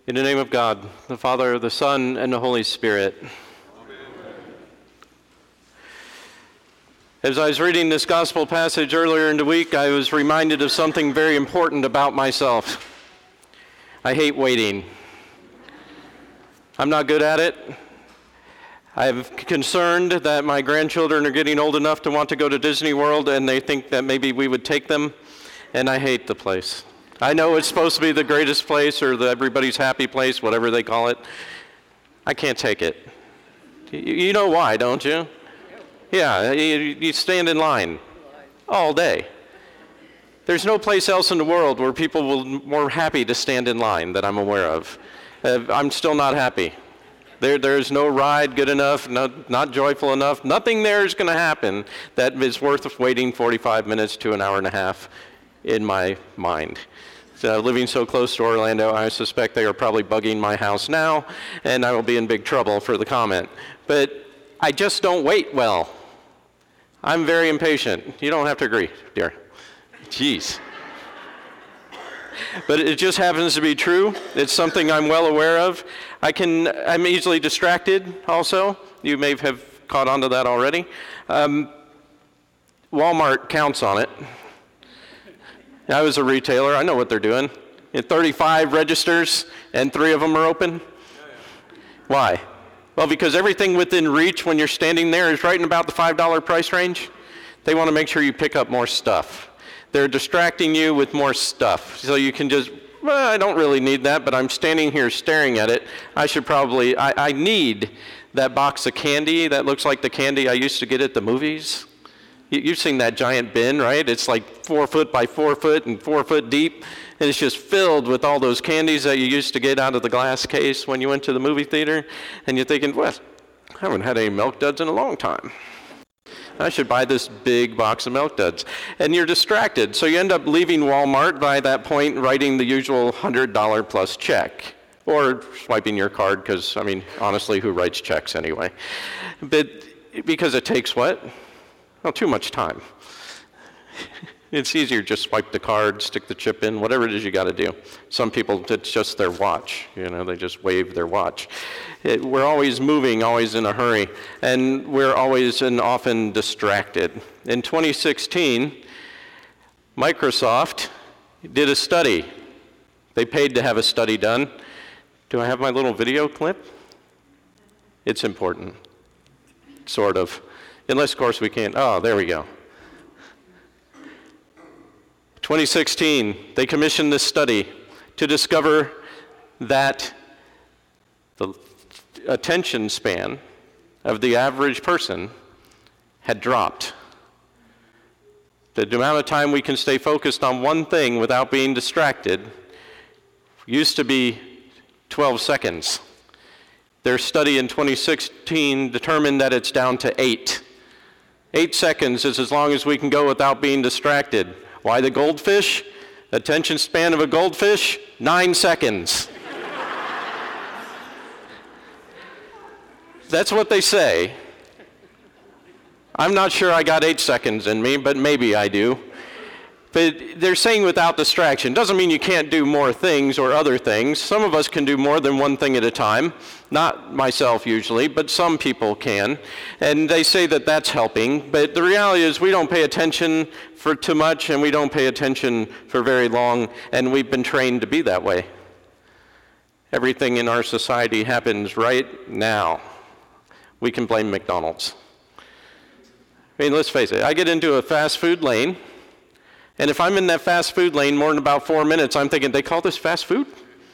In the name of God, the Father, the Son, and the Holy Spirit. Amen. As I was reading this gospel passage earlier in the week, I was reminded of something very important about myself. I hate waiting. I'm not good at it. I'm concerned that my grandchildren are getting old enough to want to go to Disney World, and they think that maybe we would take them, and I hate the place. I know it's supposed to be the greatest place or everybody's happy place, whatever they call it. I can't take it. You know why, don't you? Yeah, you stand in line all day. There's no place else in the world where people will be more happy to stand in line that I'm aware of. I'm still not happy. There's no ride good enough, not joyful enough. Nothing there is going to happen that is worth waiting 45 minutes to an hour and a half in my mind. So living so close to Orlando, I suspect they are probably bugging my house now, and I will be in big trouble for the comment. But I just don't wait well. I'm very impatient. You don't have to agree, dear. Jeez. But it just happens to be true. It's something I'm well aware of. I'm easily distracted also. You may have caught on to that already. Walmart counts on it. I was a retailer. I know what they're doing. 35 registers, and 3 of them are open. Why? Well, because everything within reach when you're standing there is right in about the $5 price range. They want to make sure you pick up more stuff. They're distracting you with more stuff. So you can just, well, I don't really need that, but I'm standing here staring at it. I need that box of candy that looks like the candy I used to get at the movies. You've seen that giant bin, right? It's like 4 foot by 4 foot and 4 foot deep, and it's just filled with all those candies that you used to get out of the glass case when you went to the movie theater, and you're thinking, well, I haven't had any Milk Duds in a long time. I should buy this big box of Milk Duds. And you're distracted, so you end up leaving Walmart by that point, writing the usual $100 plus check, or swiping your card, because, honestly, who writes checks anyway? But because it takes what? Well, too much time. It's easier to just swipe the card, stick the chip in, whatever it is you got to do. Some people, it's just their watch. They just wave their watch. We're always moving, always in a hurry, and we're always and often distracted. In 2016, Microsoft did a study. They paid to have a study done. Do I have my little video clip? It's important, sort of. Unless, of course, we can't. Oh, there we go. 2016, they commissioned this study to discover that the attention span of the average person had dropped. The amount of time we can stay focused on one thing without being distracted used to be 12 seconds. Their study in 2016 determined that it's down to 8. 8 seconds is as long as we can go without being distracted. Why the goldfish? Attention span of a goldfish, 9 seconds. That's what they say. I'm not sure I got 8 seconds in me, but maybe I do. But they're saying without distraction. Doesn't mean you can't do more things or other things. Some of us can do more than one thing at a time. Not myself usually, but some people can. And they say that that's helping. But the reality is we don't pay attention for too much, and we don't pay attention for very long, and we've been trained to be that way. Everything in our society happens right now. We can blame McDonald's. Let's face it. I get into a fast food lane, and if I'm in that fast food lane more than about 4 minutes, I'm thinking, they call this fast food?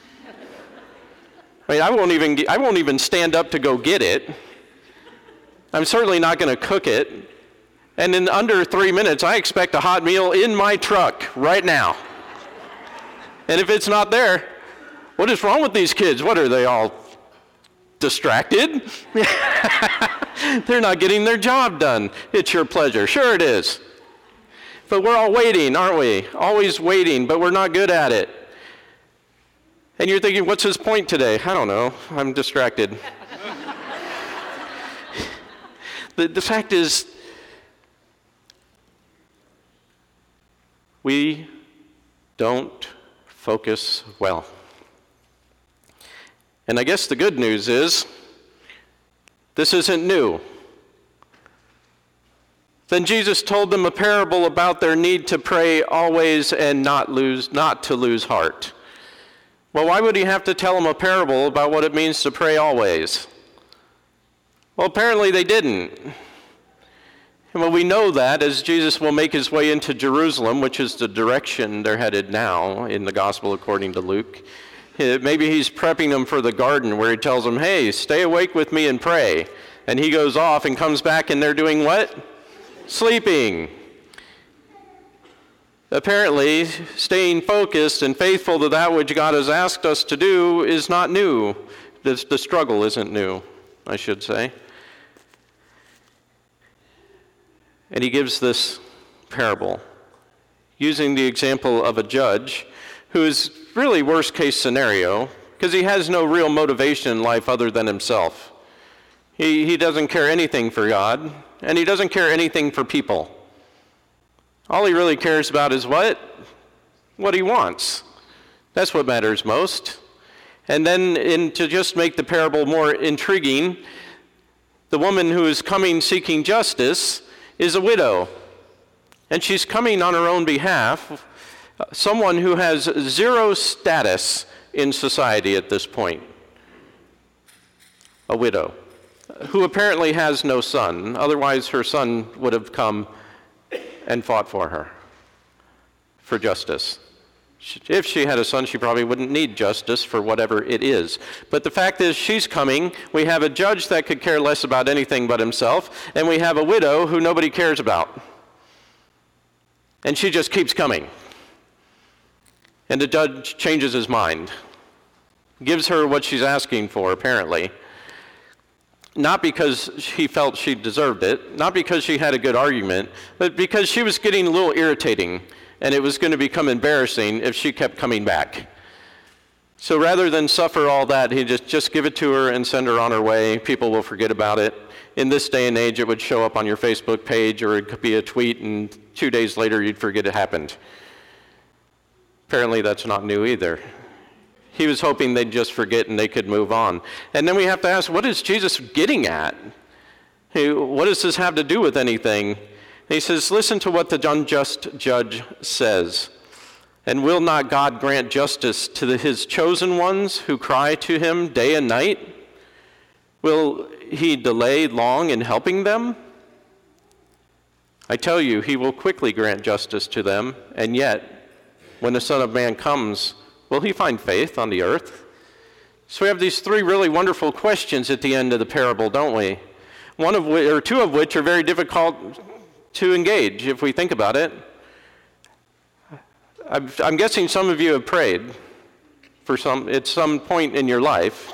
I won't even stand up to go get it. I'm certainly not going to cook it. And in under 3 minutes, I expect a hot meal in my truck right now. And if it's not there, what is wrong with these kids? What are they all distracted? They're not getting their job done. It's your pleasure. Sure it is. But we're all waiting, aren't we? Always waiting, but we're not good at it. And you're thinking, what's his point today? I don't know. I'm distracted. The fact is, we don't focus well. And I guess the good news is, this isn't new. Then Jesus told them a parable about their need to pray always and not to lose heart. Well, why would he have to tell them a parable about what it means to pray always? Well, apparently they didn't. Well, we know that as Jesus will make his way into Jerusalem, which is the direction they're headed now in the gospel according to Luke. Maybe he's prepping them for the garden where he tells them, hey, stay awake with me and pray. And he goes off and comes back and they're doing what? Sleeping. Apparently, staying focused and faithful to that which God has asked us to do is not new. The struggle isn't new, I should say. And he gives this parable, using the example of a judge who is really worst case scenario, because he has no real motivation in life other than himself. He doesn't care anything for God, and he doesn't care anything for people. All he really cares about is what? What he wants. That's what matters most. And then to just make the parable more intriguing, the woman who is coming seeking justice is a widow. And she's coming on her own behalf, someone who has zero status in society at this point. A widow, who apparently has no son. Otherwise, her son would have come and fought for her, for justice. If she had a son, she probably wouldn't need justice for whatever it is. But the fact is, she's coming. We have a judge that could care less about anything but himself, and we have a widow who nobody cares about. And she just keeps coming. And the judge changes his mind, gives her what she's asking for, apparently. Not because he felt she deserved it, not because she had a good argument, but because she was getting a little irritating, and it was going to become embarrassing if she kept coming back. So rather than suffer all that, he just give it to her and send her on her way. People will forget about it. In this day and age, it would show up on your Facebook page, or it could be a tweet, and 2 days later, you'd forget it happened. Apparently, that's not new either. He was hoping they'd just forget and they could move on. And then we have to ask, what is Jesus getting at? What does this have to do with anything? He says, listen to what the unjust judge says. And will not God grant justice to his chosen ones who cry to him day and night? Will he delay long in helping them? I tell you, he will quickly grant justice to them. And yet, when the Son of Man comes, will he find faith on the earth? So we have these three really wonderful questions at the end of the parable, don't we? Two of which are very difficult to engage if we think about it. I'm guessing some of you have prayed at some point in your life.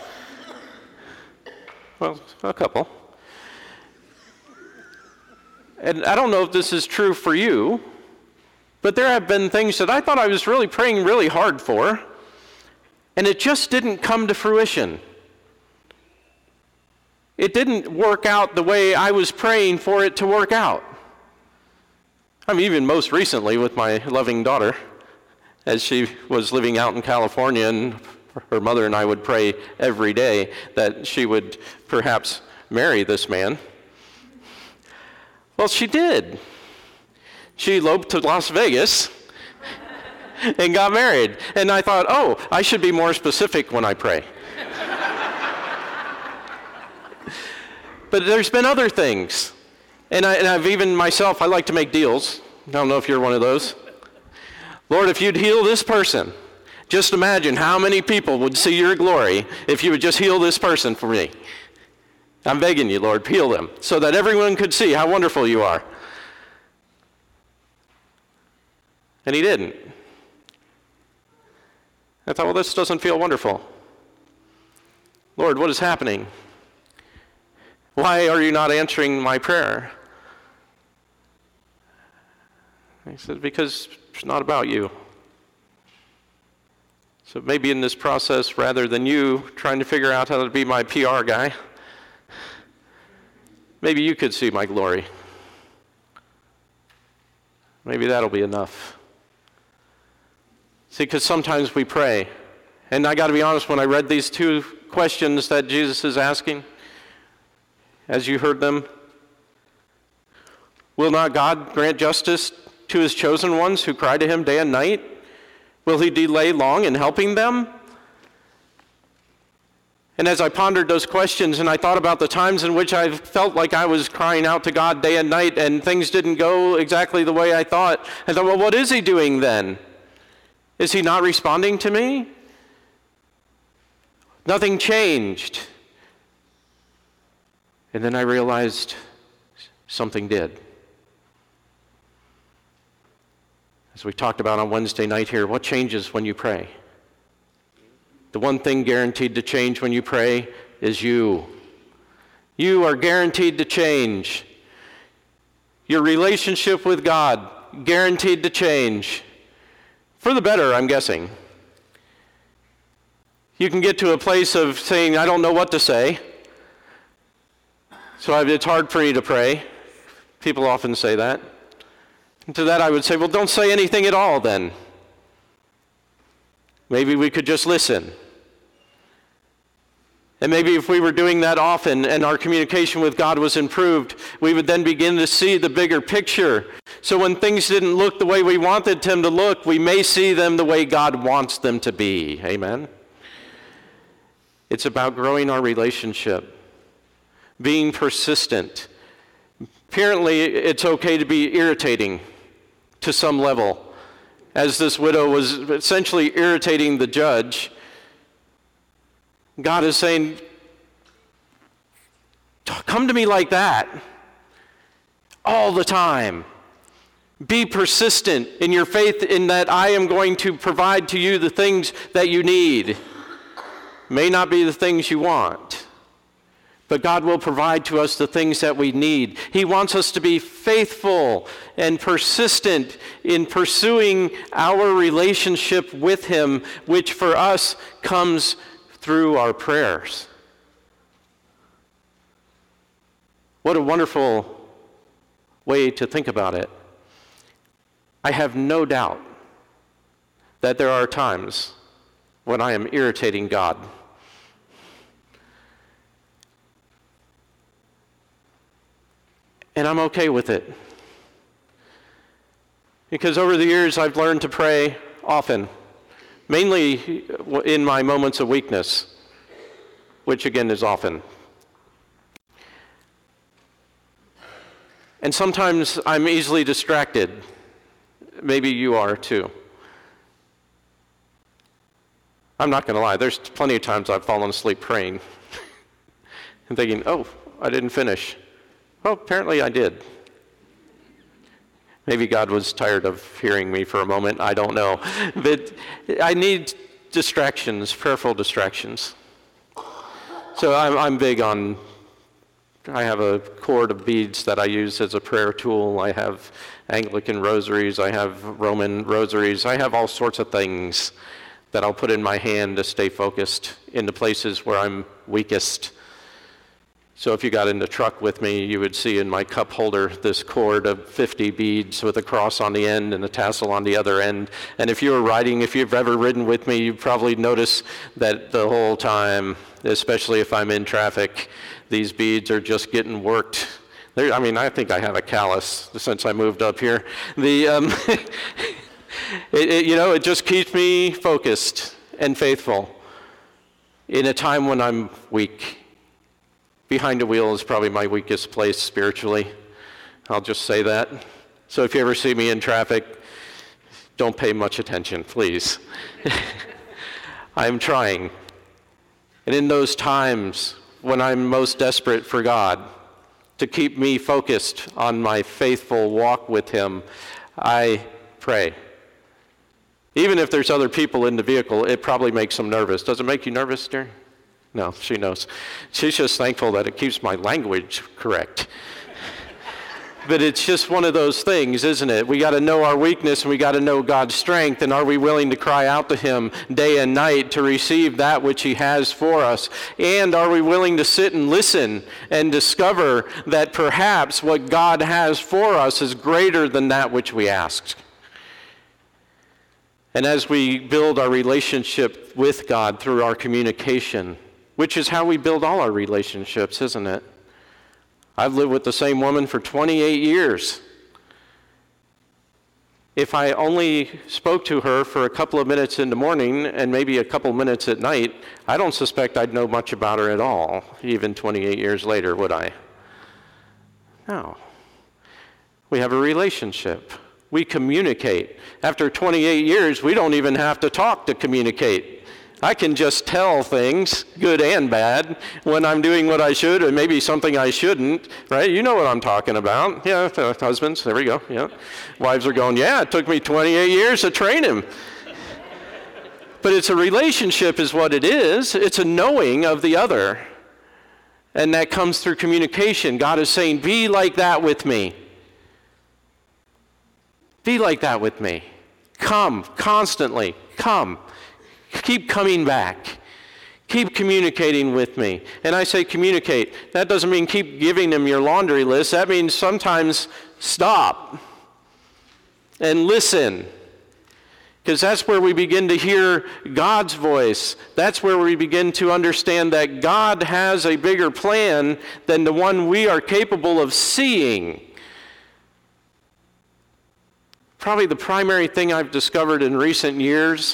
Well, a couple. And I don't know if this is true for you, but there have been things that I thought I was really praying really hard for, and it just didn't come to fruition. It didn't work out the way I was praying for it to work out. I mean, even most recently with my loving daughter, as she was living out in California, and her mother and I would pray every day that she would perhaps marry this man. Well, she did. She eloped to Las Vegas and got married. And I thought, I should be more specific when I pray. But there's been other things. And I've even myself, I like to make deals. I don't know if you're one of those. Lord, if you'd heal this person, just imagine how many people would see your glory if you would just heal this person for me. I'm begging you, Lord, heal them so that everyone could see how wonderful you are. And he didn't. I thought, well, this doesn't feel wonderful. Lord, what is happening? Why are you not answering my prayer? He said, because it's not about you. So maybe in this process, rather than you trying to figure out how to be my PR guy, maybe you could see my glory. Maybe that'll be enough. See, because sometimes we pray. And I got to be honest, when I read these two questions that Jesus is asking as you heard them? Will not God grant justice to his chosen ones who cry to him day and night? Will he delay long in helping them? And as I pondered those questions and I thought about the times in which I felt like I was crying out to God day and night and things didn't go exactly the way I thought, well, what is he doing then? Is he not responding to me? Nothing changed. And then I realized something did. As we talked about on Wednesday night here, what changes when you pray? The one thing guaranteed to change when you pray is you. You are guaranteed to change. Your relationship with God, guaranteed to change. For the better, I'm guessing. You can get to a place of saying, I don't know what to say. So it's hard for me to pray. People often say that. And to that I would say, well, don't say anything at all then. Maybe we could just listen. And maybe if we were doing that often and our communication with God was improved, we would then begin to see the bigger picture. So when things didn't look the way we wanted them to look, we may see them the way God wants them to be. Amen? It's about growing our relationship, being persistent. Apparently, it's okay to be irritating to some level. As this widow was essentially irritating the judge, God is saying, come to me like that all the time. Be persistent in your faith in that I am going to provide to you the things that you need. May not be the things you want, but God will provide to us the things that we need. He wants us to be faithful and persistent in pursuing our relationship with him, which for us comes through our prayers. What a wonderful way to think about it. I have no doubt that there are times when I am irritating God. And I'm okay with it. Because over the years I've learned to pray often, mainly in my moments of weakness, which again is often. And sometimes I'm easily distracted. Maybe you are too. I'm not going to lie, there's plenty of times I've fallen asleep praying and thinking, oh, I didn't finish. Well, apparently I did. Maybe God was tired of hearing me for a moment, I don't know. But I need distractions, prayerful distractions. So I'm big on, I have a cord of beads that I use as a prayer tool. I have Anglican rosaries, I have Roman rosaries, I have all sorts of things that I'll put in my hand to stay focused in the places where I'm weakest. So if you got in the truck with me, you would see in my cup holder this cord of 50 beads with a cross on the end and a tassel on the other end. And if you've ever ridden with me, you probably notice that the whole time, especially if I'm in traffic, these beads are just getting worked. I think I have a callus since I moved up here. It just keeps me focused and faithful in a time when I'm weak. Behind the wheel is probably my weakest place spiritually. I'll just say that. So if you ever see me in traffic, don't pay much attention, please. I'm trying. And in those times when I'm most desperate for God to keep me focused on my faithful walk with him, I pray. Even if there's other people in the vehicle, it probably makes them nervous. Does it make you nervous, dear? No, she knows. She's just thankful that it keeps my language correct. But it's just one of those things, isn't it? We got to know our weakness and we got to know God's strength. And are we willing to cry out to him day and night to receive that which he has for us? And are we willing to sit and listen and discover that perhaps what God has for us is greater than that which we asked? And as we build our relationship with God through our communication, which is how we build all our relationships, isn't it? I've lived with the same woman for 28 years. If I only spoke to her for a couple of minutes in the morning and maybe a couple minutes at night, I don't suspect I'd know much about her at all, even 28 years later, would I? No. We have a relationship. We communicate. After 28 years, we don't even have to talk to communicate. I can just tell things, good and bad, when I'm doing what I should or maybe something I shouldn't, right? You know what I'm talking about. Yeah, husbands, there we go, yeah. Wives are going, yeah, it took me 28 years to train him. But it's a relationship is what it is. It's a knowing of the other. And that comes through communication. God is saying, be like that with me. Be like that with me. Come, constantly, come. Keep coming back. Keep communicating with me. And I say communicate. That doesn't mean keep giving them your laundry list. That means sometimes stop and listen. Because that's where we begin to hear God's voice. That's where we begin to understand that God has a bigger plan than the one we are capable of seeing. Probably the primary thing I've discovered in recent years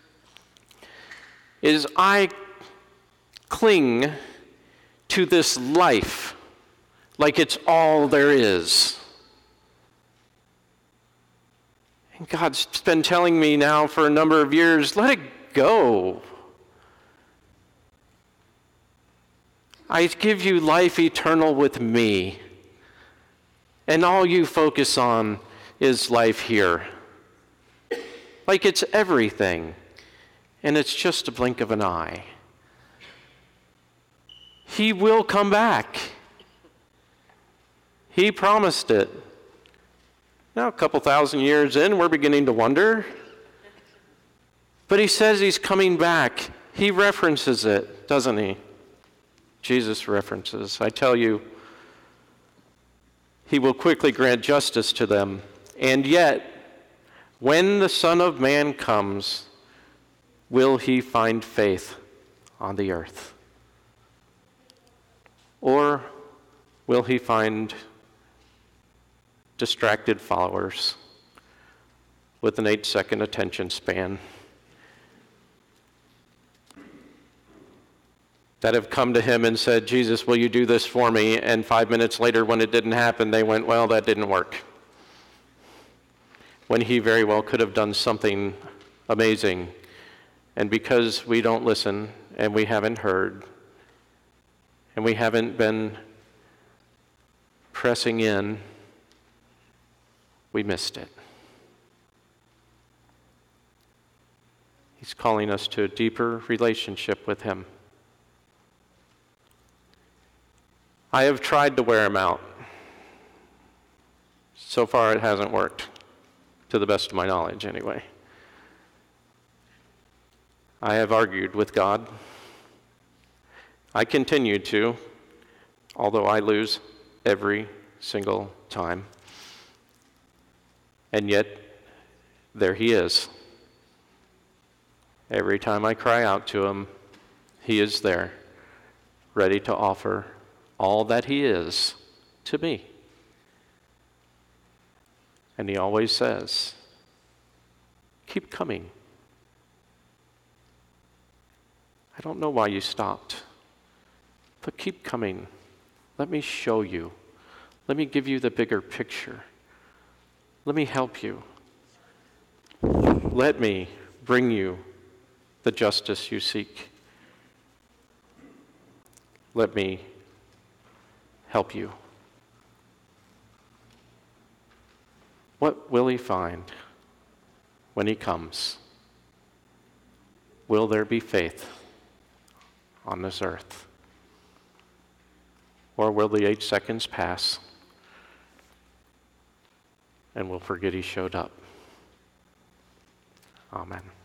is I cling to this life like it's all there is. And God's been telling me now for a number of years, let it go. I give you life eternal with me. And all you focus on is life here. Like it's everything. And it's just a blink of an eye. He will come back. He promised it. Now, a couple thousand years in, we're beginning to wonder. But he says he's coming back. He references it, doesn't he? Jesus references. I tell you, he will quickly grant justice to them. And yet, when the Son of Man comes, will he find faith on the earth? Or will he find distracted followers with an 8-second attention span that have come to him and said, Jesus, will you do this for me? And 5 minutes later, when it didn't happen, they went, well, that didn't work. When he very well could have done something amazing. And because we don't listen, and we haven't heard, and we haven't been pressing in, we missed it. He's calling us to a deeper relationship with him. I have tried to wear him out. So far, it hasn't worked, to the best of my knowledge, anyway. I have argued with God. I continue to, although I lose every single time. And yet, there he is. Every time I cry out to him, he is there, ready to offer all that he is to me. And he always says, keep coming. I don't know why you stopped, but keep coming. Let me show you. Let me give you the bigger picture. Let me help you. Let me bring you the justice you seek. Let me help you. What will he find when he comes? Will there be faith on this earth? Or will the 8 seconds pass and we'll forget he showed up? Amen.